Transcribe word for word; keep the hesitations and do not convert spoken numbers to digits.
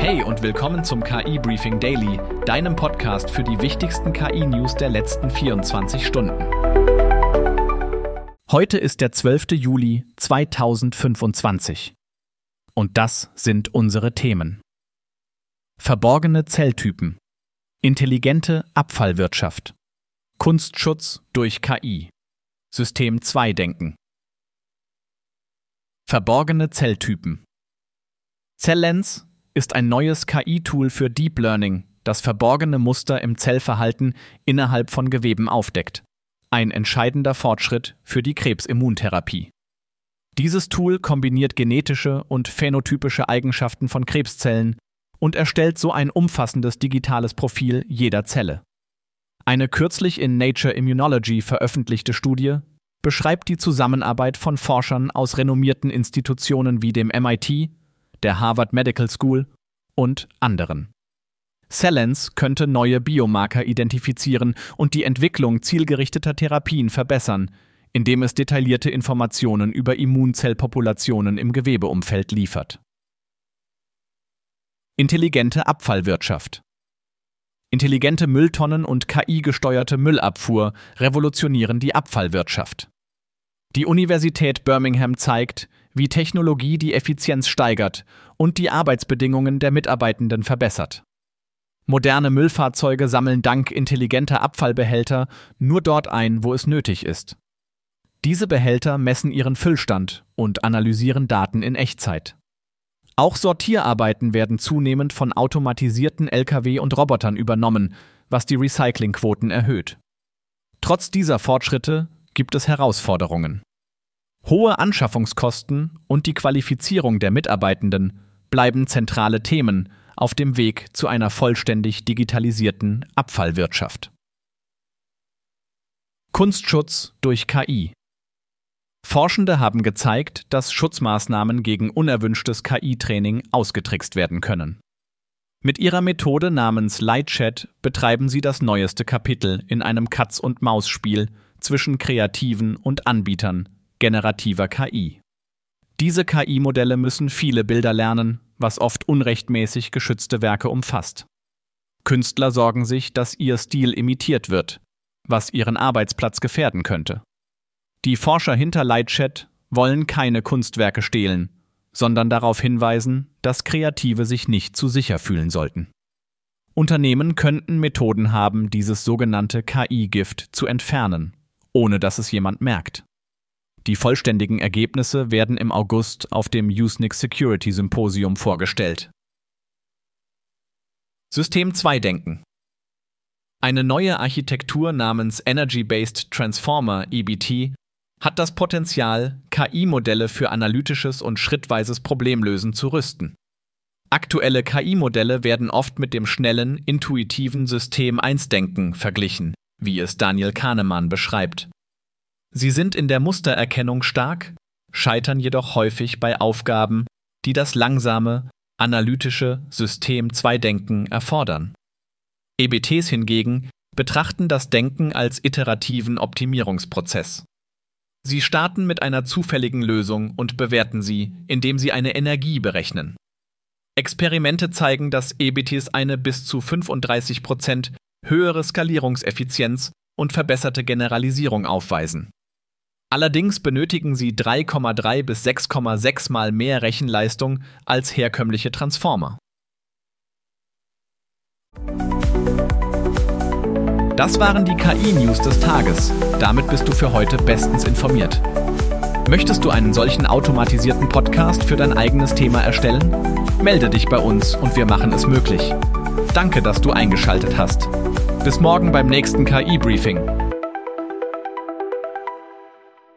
Hey und willkommen zum K I-Briefing Daily, deinem Podcast für die wichtigsten K I-News der letzten vierundzwanzig Stunden. Heute ist der zwölfte Juli zweitausendfünfundzwanzig. Und das sind unsere Themen. Verborgene Zelltypen, intelligente Abfallwirtschaft, Kunstschutz durch K I, System zwei Denken. Verborgene Zelltypen. Cellens ist ein neues K I-Tool für Deep Learning, das verborgene Muster im Zellverhalten innerhalb von Geweben aufdeckt. Ein entscheidender Fortschritt für die Krebsimmuntherapie. Dieses Tool kombiniert genetische und phänotypische Eigenschaften von Krebszellen und erstellt so ein umfassendes digitales Profil jeder Zelle. Eine kürzlich in Nature Immunology veröffentlichte Studie beschreibt die Zusammenarbeit von Forschern aus renommierten Institutionen wie dem M I T, der Harvard Medical School und anderen. Cellens könnte neue Biomarker identifizieren und die Entwicklung zielgerichteter Therapien verbessern, indem es detaillierte Informationen über Immunzellpopulationen im Gewebeumfeld liefert. Intelligente Abfallwirtschaft. Intelligente Mülltonnen und K I-gesteuerte Müllabfuhr revolutionieren die Abfallwirtschaft. Die Universität Birmingham zeigt, wie Technologie die Effizienz steigert und die Arbeitsbedingungen der Mitarbeitenden verbessert. Moderne Müllfahrzeuge sammeln dank intelligenter Abfallbehälter nur dort ein, wo es nötig ist. Diese Behälter messen ihren Füllstand und analysieren Daten in Echtzeit. Auch Sortierarbeiten werden zunehmend von automatisierten L K W und Robotern übernommen, was die Recyclingquoten erhöht. Trotz dieser Fortschritte gibt es Herausforderungen. Hohe Anschaffungskosten und die Qualifizierung der Mitarbeitenden bleiben zentrale Themen auf dem Weg zu einer vollständig digitalisierten Abfallwirtschaft. Kunstschutz durch K I. Forschende haben gezeigt, dass Schutzmaßnahmen gegen unerwünschtes K I-Training ausgetrickst werden können. Mit ihrer Methode namens LightChat betreiben sie das neueste Kapitel in einem Katz-und-Maus-Spiel zwischen Kreativen und Anbietern generativer K I. Diese K I-Modelle müssen viele Bilder lernen, was oft unrechtmäßig geschützte Werke umfasst. Künstler sorgen sich, dass ihr Stil imitiert wird, was ihren Arbeitsplatz gefährden könnte. Die Forscher hinter LightChat wollen keine Kunstwerke stehlen, sondern darauf hinweisen, dass Kreative sich nicht zu sicher fühlen sollten. Unternehmen könnten Methoden haben, dieses sogenannte K I-Gift zu entfernen, ohne dass es jemand merkt. Die vollständigen Ergebnisse werden im August auf dem Usenix Security Symposium vorgestellt. System zwei Denken. Eine neue Architektur namens Energy-Based Transformer E B T hat das Potenzial, K I-Modelle für analytisches und schrittweises Problemlösen zu rüsten. Aktuelle K I-Modelle werden oft mit dem schnellen, intuitiven System eins Denken verglichen, wie es Daniel Kahneman beschreibt. Sie sind in der Mustererkennung stark, scheitern jedoch häufig bei Aufgaben, die das langsame, analytische System zwei Denken erfordern. E B Ts hingegen betrachten das Denken als iterativen Optimierungsprozess. Sie starten mit einer zufälligen Lösung und bewerten sie, indem sie eine Energie berechnen. Experimente zeigen, dass E B Ts eine bis zu fünfunddreißig Prozent höhere Skalierungseffizienz und verbesserte Generalisierung aufweisen. Allerdings benötigen sie drei Komma drei bis sechs Komma sechs Mal mehr Rechenleistung als herkömmliche Transformer. Das waren die K I-News des Tages. Damit bist du für heute bestens informiert. Möchtest du einen solchen automatisierten Podcast für dein eigenes Thema erstellen? Melde dich bei uns und wir machen es möglich. Danke, dass du eingeschaltet hast. Bis morgen beim nächsten K I-Briefing.